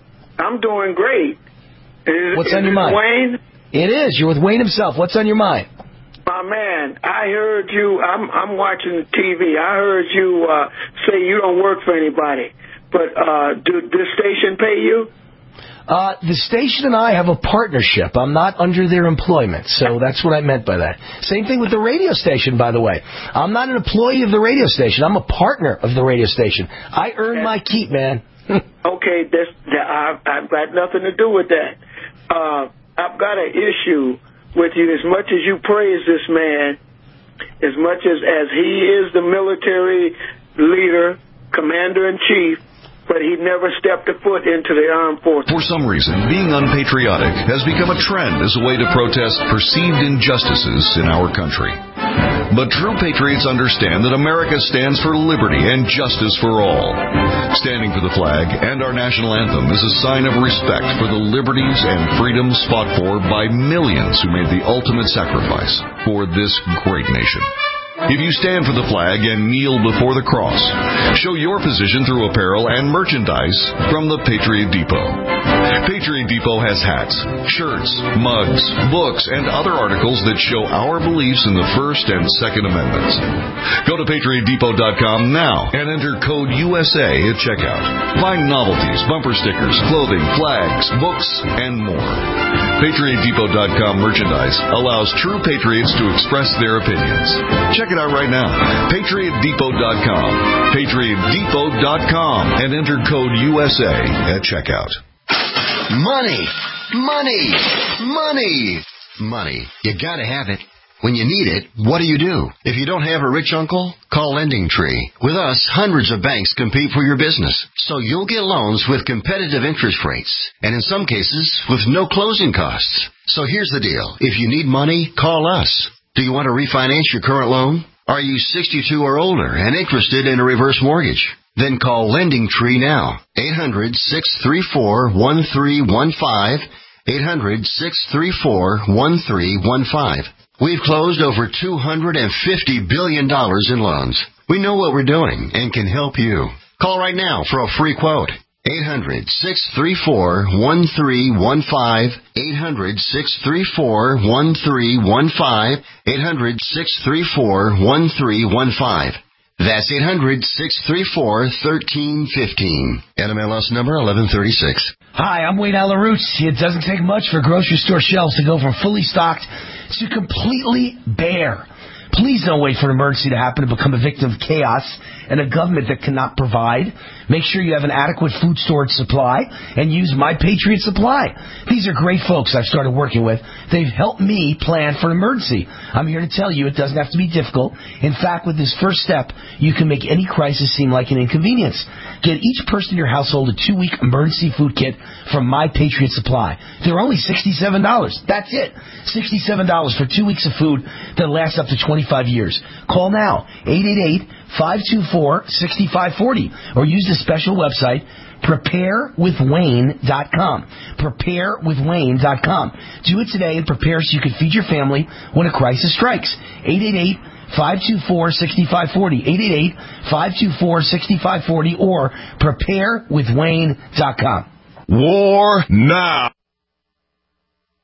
I'm doing great. Is, What's is on your this mind? Wayne? It is. You're with Wayne himself. What's on your mind? My man, I heard you. I'm I'm watching T V. I heard you uh, say you don't work for anybody. But uh, do this station pay you? Uh, the station and I have a partnership. I'm not under their employment, so that's what I meant by that. Same thing with the radio station, by the way. I'm not an employee of the radio station. I'm a partner of the radio station. I earn my keep, man. Okay, that's, that, I've, I've got nothing to do with that. Uh, I've got an issue with you. As much as you praise this man, as much as, as he is the military leader, commander-in-chief, but he never stepped a foot into the armed forces. For some reason, being unpatriotic has become a trend as a way to protest perceived injustices in our country. But true patriots understand that America stands for liberty and justice for all. Standing for the flag and our national anthem is a sign of respect for the liberties and freedoms fought for by millions who made the ultimate sacrifice for this great nation. If you stand for the flag and kneel before the cross, show your position through apparel and merchandise from the Patriot Depot. Patriot Depot has hats, shirts, mugs, books, and other articles that show our beliefs in the First and Second Amendments. Go to patriot depot dot com now and enter code U S A at checkout. Find novelties, bumper stickers, clothing, flags, books, and more. patriot depot dot com merchandise allows true patriots to express their opinions. Check it out right now. patriot depot dot com. patriot depot dot com and enter code U S A at checkout. Money! Money! Money! Money. You gotta have it. When you need it, what do you do? If you don't have a rich uncle, call Lending Tree. With us, hundreds of banks compete for your business, so you'll get loans with competitive interest rates, and in some cases, with no closing costs. So here's the deal. If you need money, call us. Do you want to refinance your current loan? Are you sixty-two or older and interested in a reverse mortgage? Then call Lending Tree now. eight hundred, six three four, one three one five. eight hundred, six three four, one three one five. We've closed over two hundred fifty billion dollars in loans. We know what we're doing and can help you. Call right now for a free quote. eight hundred, six three four, one three one five. eight hundred, six three four, one three one five. eight hundred, six three four, one three one five. That's eight hundred, six three four, one three one five. N M L S number eleven thirty-six. Hi, I'm Wayne Alaroot. It doesn't take much for grocery store shelves to go from fully stocked to completely bare. Please don't wait for an emergency to happen to become a victim of chaos and a government that cannot provide. Make sure you have an adequate food storage supply and use My Patriot Supply. These are great folks I've started working with. They've helped me plan for an emergency. I'm here to tell you it doesn't have to be difficult. In fact, with this first step, you can make any crisis seem like an inconvenience. Get each person in your household a two-week emergency food kit from My Patriot Supply. They're only sixty-seven dollars. That's it. sixty-seven dollars for two weeks of food that lasts up to twenty-five years. Call now, eight eight eight, five two four, six five four zero, or use the special website, prepare with wayne dot com. prepare with wayne dot com. Do it today and prepare so you can feed your family when a crisis strikes. eight eight eight, five two four, six five four zero. eight eight eight, five two four, six five four zero or prepare with wayne dot com. War now.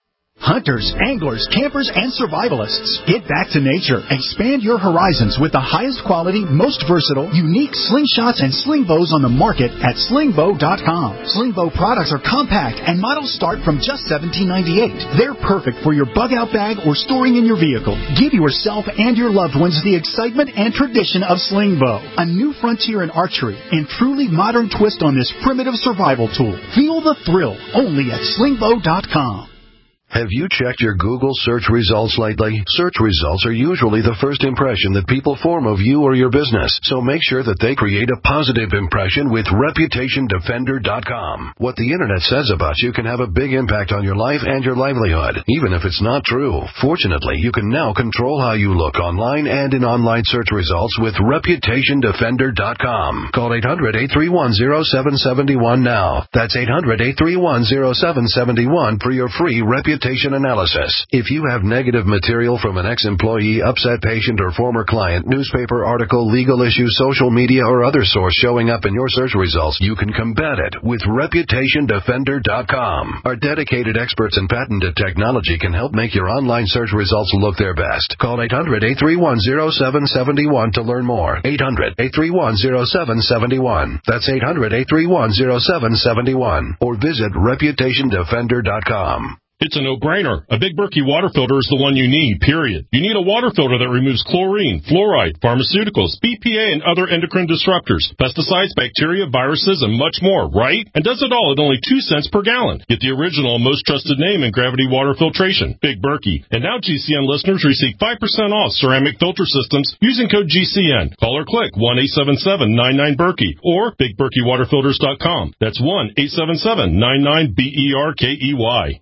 Hunters, anglers, campers, and survivalists. Get back to nature. Expand your horizons with the highest quality, most versatile, unique slingshots and sling bows on the market at sling bow dot com. Sling bow products are compact and models start from just seventeen ninety-eight. They're perfect for your bug-out bag or storing in your vehicle. Give yourself and your loved ones the excitement and tradition of sling bow. A new frontier in archery and truly modern twist on this primitive survival tool. Feel the thrill only at sling bow dot com. Have you checked your Google search results lately? Search results are usually the first impression that people form of you or your business, so make sure that they create a positive impression with reputation defender dot com. What the Internet says about you can have a big impact on your life and your livelihood, even if it's not true. Fortunately, you can now control how you look online and in online search results with reputation defender dot com. Call eight hundred, eight three one, zero seven seven one now. That's eight hundred, eight three one, zero seven seven one for your free reputation analysis. If you have negative material from an ex-employee, upset patient, or former client, newspaper article, legal issue, social media, or other source showing up in your search results, you can combat it with reputation defender dot com. Our dedicated experts in patented technology can help make your online search results look their best. Call eight hundred, eight three one, zero seven seven one to learn more. eight hundred, eight three one, zero seven seven one. That's eight hundred, eight three one, zero seven seven one. Or visit reputation defender dot com. It's a no-brainer. A Big Berkey water filter is the one you need, period. You need a water filter that removes chlorine, fluoride, pharmaceuticals, B P A, and other endocrine disruptors, pesticides, bacteria, viruses, and much more, right? And does it all at only two cents per gallon. Get the original and most trusted name in gravity water filtration, Big Berkey. And now G C N listeners receive five percent off ceramic filter systems using code G C N. Call or click one eight seven seven, nine nine, Berkey or big berkey water filters dot com. That's one eight seven seven, nine nine, B E R K E Y.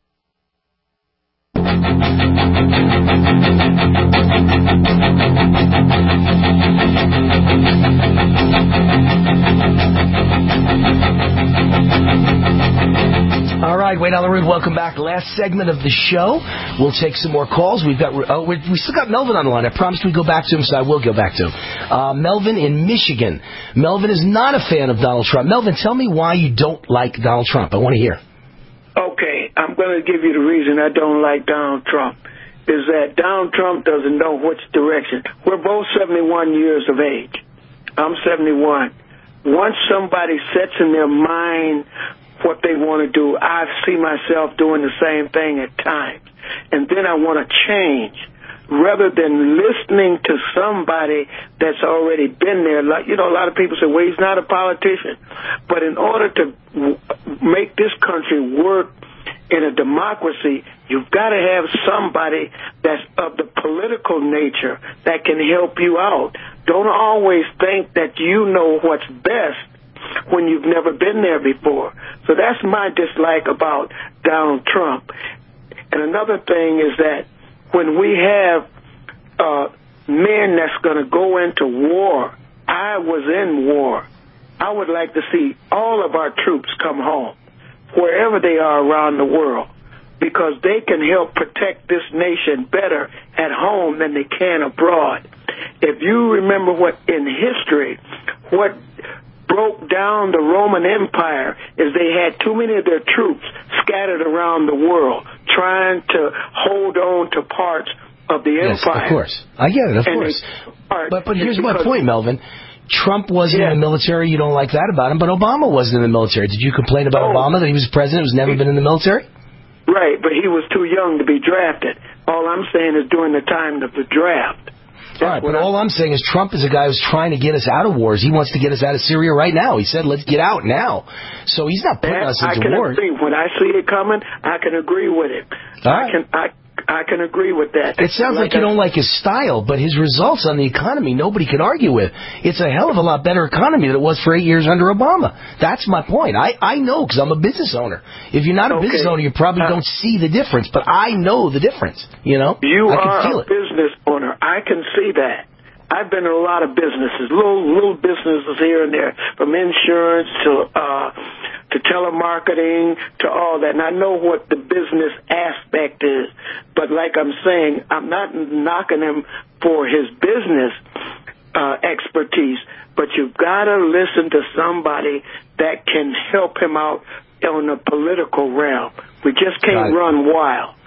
All right, Wayne Allyn Root, welcome back. Last segment of the show. We'll take some more calls. We've got oh, we we still got Melvin on the line. I promised we'd go back to him, so I will go back to him. Uh, Melvin in Michigan. Melvin is not a fan of Donald Trump. Melvin, tell me why you don't like Donald Trump. I want to hear. Okay, I'm going to give you the reason I don't like Donald Trump. Is that Donald Trump doesn't know which direction. We're both seventy-one years of age. I'm seventy-one. Once somebody sets in their mind what they want to do, I see myself doing the same thing at times. And then I want to change. Rather than listening to somebody that's already been there. Like, you know, a lot of people say, well, he's not a politician. But in order to w- make this country work in a democracy, you've got to have somebody that's of the political nature that can help you out. Don't always think that you know what's best when you've never been there before. So that's my dislike about Donald Trump. And another thing is that when we have uh, men that's going to go into war, I was in war. I would like to see all of our troops come home, wherever they are around the world, because they can help protect this nation better at home than they can abroad. If you remember what in history, what broke down the Roman Empire is they had too many of their troops scattered around the world trying to hold on to parts of the yes, empire. Of course. I get it, of and course. Part, but but here's my point, Melvin. Trump wasn't yeah. in the military. You don't like that about him. But Obama wasn't in the military. Did you complain about oh. Obama, that he was president who's never been in the military? Right, but he was too young to be drafted. All I'm saying is during the time of the draft. All right, but all I'm saying is Trump is a guy who's trying to get us out of wars. He wants to get us out of Syria right now. He said, let's get out now. So he's not putting that, us into I can war. Agree. When I see it coming, I can agree with it. All I right. can I I can agree with that. It sounds like, like you I, don't like his style, but his results on the economy, nobody can argue with. It's a hell of a lot better economy than it was for eight years under Obama. That's my point. I, I know because I'm a business owner. If you're not a okay. business owner, you probably uh, don't see the difference, but I know the difference. You know, You I can are feel a it. business owner. I can see that. I've been in a lot of businesses, little little businesses here and there, from insurance to uh, to telemarketing to all that. And I know what the business aspect is. But like I'm saying, I'm not knocking him for his business uh, expertise. But you've got to listen to somebody that can help him out on the political realm. We just can't run wild.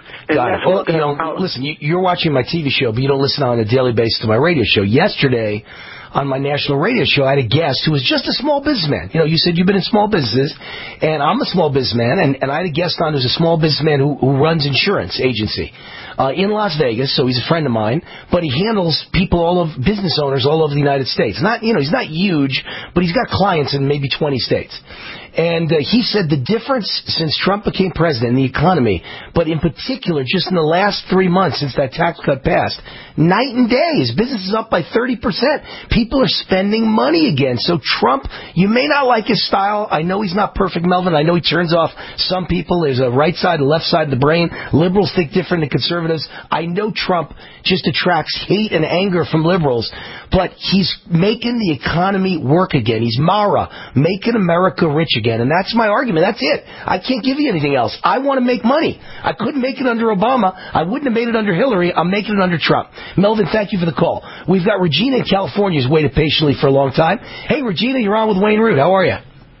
And Got it. that's Well, what you know, about. listen, you- you're watching my T V show, but you don't listen on a daily basis to my radio show. Yesterday, on my national radio show, I had a guest who was just a small businessman. You know, you said you've been in small businesses, and I'm a small businessman, and, and I had a guest on who's a small businessman who, who runs insurance agency uh, in Las Vegas, so he's a friend of mine, but he handles people, all of business owners all over the United States. Not, you know, he's not huge, but he's got clients in maybe twenty states. And uh, he said the difference since Trump became president in the economy, but in particular just in the last three months since that tax cut passed, night and day. His business is up by thirty percent. People are spending money again. So Trump, you may not like his style. I know he's not perfect, Melvin. I know he turns off some people. There's a right side and left side of the brain. Liberals think different than conservatives. I know Trump just attracts hate and anger from liberals, but he's making the economy work again. He's Mara, making America rich again. And that's my argument. That's it. I can't give you anything else. I want to make money. I couldn't make it under Obama. I wouldn't have made it under Hillary. I'm making it under Trump. Melvin, thank you for the call. We've got Regina in California who's waited patiently for a long time. Hey, Regina, you're on with Wayne Root. How are you?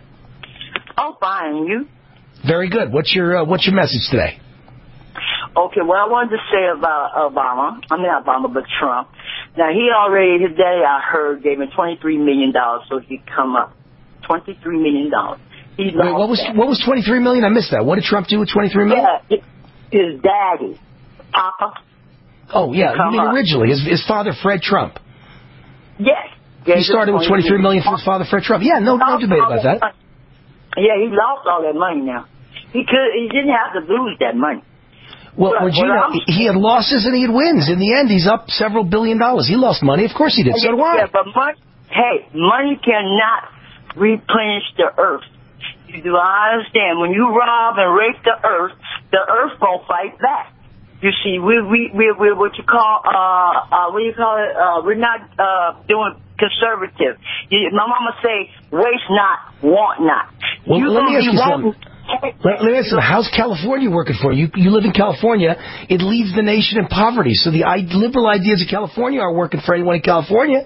Oh, fine. You? Very good. What's your uh, What's your message today? Okay, what I wanted to say about Obama, I mean not Obama, but Trump. Now, he already, his daddy, I heard, gave him twenty-three million dollars so he could come up. twenty-three million dollars. He Wait, what was that. what was twenty-three million dollars? I missed that. What did Trump do with twenty-three million dollars? Yeah, his daddy, Papa. Oh, yeah, you Come mean up. originally, his, his father, Fred Trump. Yes. He started with twenty-three million dollars from his father, Fred Trump. Yeah, no, no debate about that. Yeah, he lost all that money now. He could, he didn't have to lose that money. Well, But- Regina, but I'm- he had losses and he had wins. In the end, he's up several billion dollars. He lost money. Of course he did. So do I. Yeah, but money, hey, money cannot replenish the earth. You do I understand? When you rob and rape the earth, the earth won't fight back. You see, we we we we what you call uh uh what do you call it? Uh, we're not uh doing conservative. You, my mama say, waste not, want not. Well, you let me gonna ask be you something. wanting- Let, let me ask you, how's California working for you? you? You live in California. It leaves the nation in poverty. So the I, liberal ideas of California are working for anyone in California.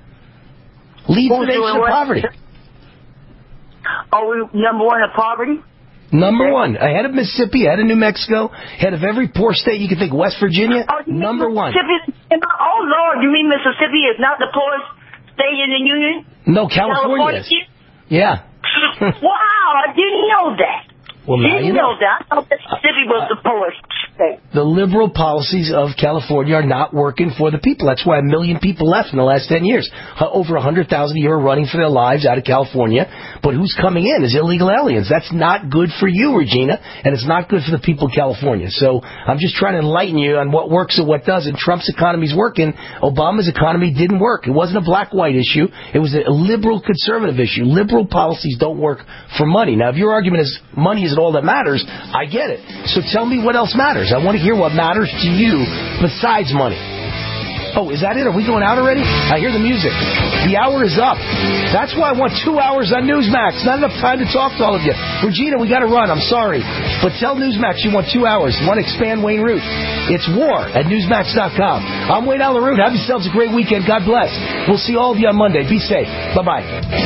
Leaves Who's the nation doing in what? poverty. Are we number one in poverty? Number one, ahead of Mississippi, ahead of New Mexico, ahead of every poor state you can think. West Virginia, Oh, you mean number one. Mississippi is- Oh Lord, you mean Mississippi is not the poorest state in the union? No, California is. Yeah. Wow, I didn't know that. Well, now didn't you know. know that. I thought Mississippi was the poorest state. The liberal policies of California are not working for the people. That's why a million people left in the last ten years. Uh, over one hundred thousand a year are running for their lives out of California. But who's coming in is illegal aliens. That's not good for you, Regina, and it's not good for the people of California. So I'm just trying to enlighten you on what works and what doesn't. Trump's economy's working. Obama's economy didn't work. It wasn't a black-white issue. It was a liberal-conservative issue. Liberal policies don't work for money. Now, if your argument is money isn't all that matters, I get it. So tell me what else matters. I want to hear what matters to you besides money. Oh, is that it? Are we going out already? I hear the music. The hour is up. That's why I want two hours on Newsmax. Not enough time to talk to all of you. Regina, we got to run. I'm sorry. But tell Newsmax you want two hours. You want to expand Wayne Root. It's war at Newsmax dot com. I'm Wayne Allen Root. Have yourselves a great weekend. God bless. We'll see all of you on Monday. Be safe. Bye-bye.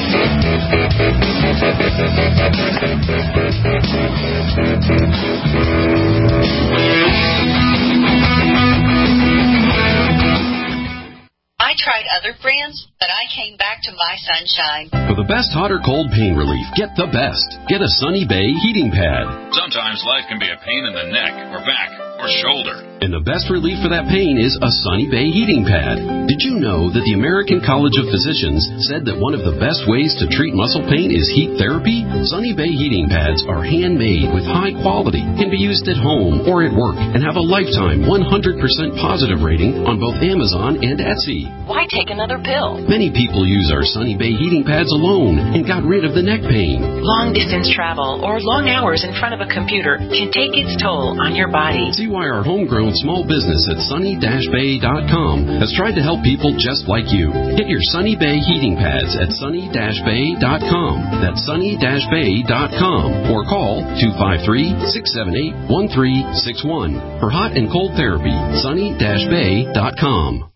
I tried other brands, but I came back to My Sunshine. For the best hot or cold pain relief, get the best. Get a Sunny Bay heating pad. Sometimes life can be a pain in the neck or back or shoulder. And the best relief for that pain is a Sunny Bay heating pad. Did you know that the American College of Physicians said that one of the best ways to treat muscle pain is heat therapy? Sunny Bay heating pads are handmade with high quality, can be used at home or at work, and have a lifetime one hundred percent positive rating on both Amazon and Etsy. Why take another pill? Many people use our Sunny Bay heating pads alone and got rid of the neck pain. Long distance travel or long hours in front of a computer can take its toll on your body. See why our homegrown small business at sunny dash bay dot com has tried to help people just like you. Get your Sunny Bay heating pads at sunny dash bay dot com. That's sunny dash bay dot com or call two five three, six seven eight, one three six one for hot and cold therapy. sunny dash bay dot com.